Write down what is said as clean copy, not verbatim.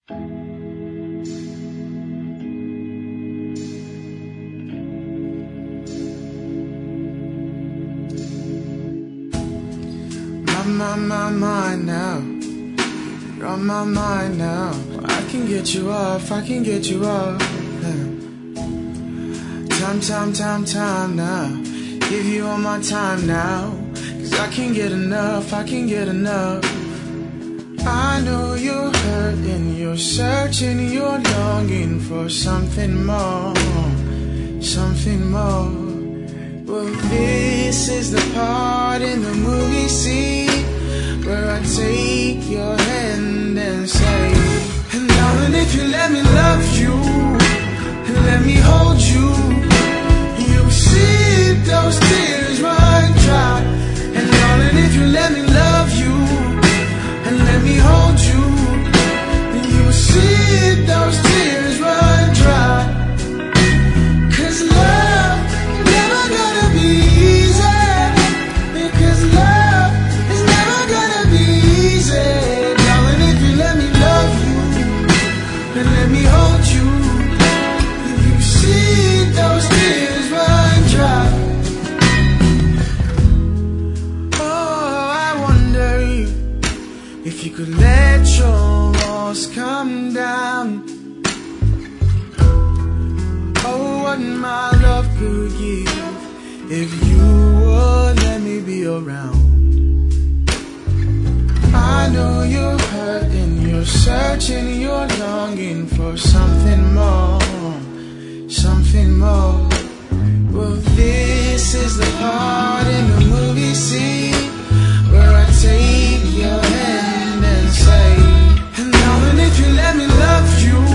My mind now. You're on my mind now. I can get you off, I can get you off. Time now. Give you all my time now. 'Cause I can't get enough, I can't get enough. I know you're hurting, you're searching, you're longing for something more. Something more. Well, this is the part in the movie scene where I take your hand and say, and darling, if you let me love you, and let me hold you, you'll see those tears run dry. And darling, if you let me love you, and let me hold you, you'll see those tears run dry. 'Cause love never gonna be easy, because love is never gonna be easy. Darling, if you let me love you, and let me hold you, you see those tears run dry. Oh, I wonder if you could let your walls come down. Oh, what my love could give if you would let me be around. I know you're hurting, you're searching, you're longing for something more. Something more. Well, this is the part in the movie scene where I take your hand and say, and darling, if you let me love you,